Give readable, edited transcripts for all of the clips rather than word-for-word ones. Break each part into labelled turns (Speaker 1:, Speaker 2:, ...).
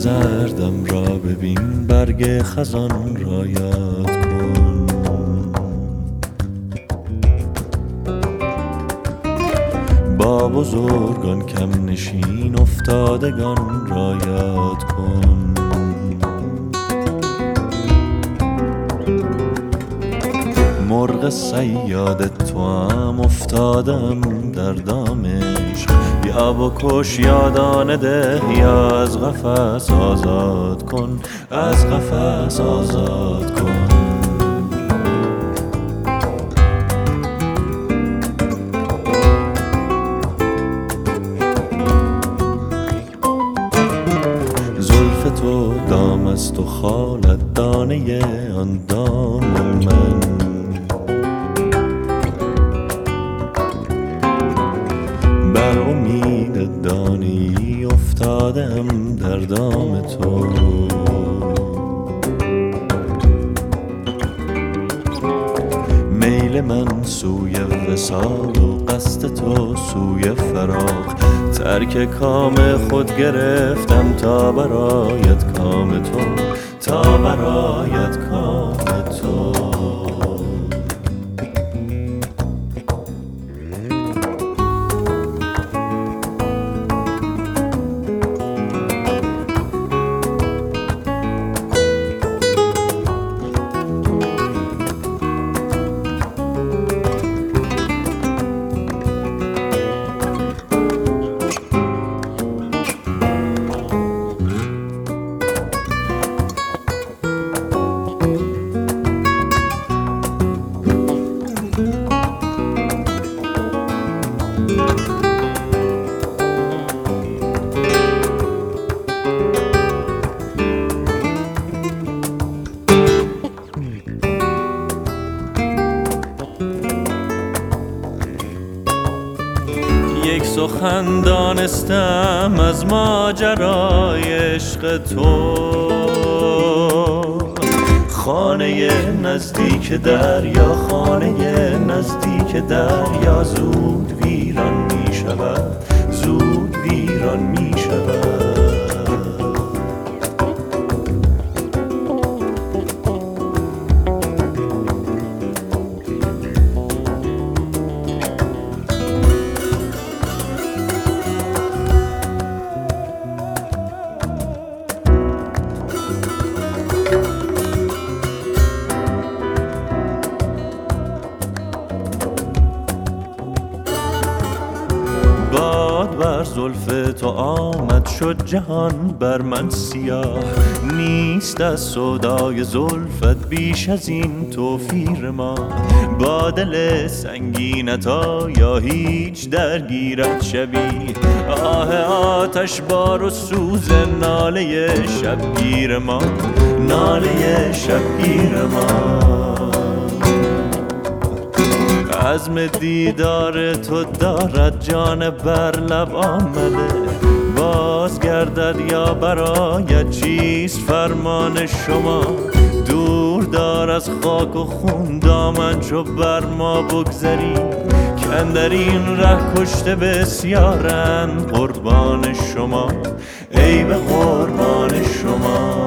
Speaker 1: زردم را ببین، برگ خزان را یاد کن. با بزرگان کم نشین، افتادگان را یاد کن. مرغ صیاد توام، افتادم در دامش. یا بکش یا دانه ده، یا از قفس آزاد کن، از قفس آزاد کن. زلف تو دام است و خالت دانه آن دام من. بر امید دانی افتادم در دام تو. میل من سوی وصال و قصد تو سوی فراق. ترک کام خود گرفتم تا برایت کام تو، تا برایت کام تو. یک سخن دانستم از ماجرای عشق تو. خانه نزدیک دریا، خانه نزدیک دریا زود ویران می شود، زود ویران می شود. باد بر زلف تو آمد، شد جهان بر من سیاه. نیست از سودای زلفت بیش از این توفیر ما. با دل سنگینت یا هیچ درگیرت شبی. آه آتش بار و سوز ناله شبگیر ما، ناله شبگیر ما. عزم دیدار تو دارد جان بر لب آمده. باز گردد یا برایت چیست فرمان شما. دور دار از خاک و خون دامن چو بر ما بگذری. کاندر این ره کشته بسیارند قربان شما، ای به قربان شما.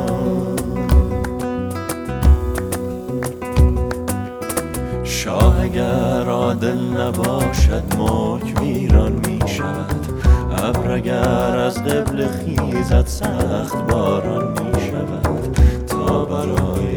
Speaker 1: شاه اگر عادل نباشد، ملک ویران می شود. ابر اگر از قبله خیزد، سخت باران می شود. تا برای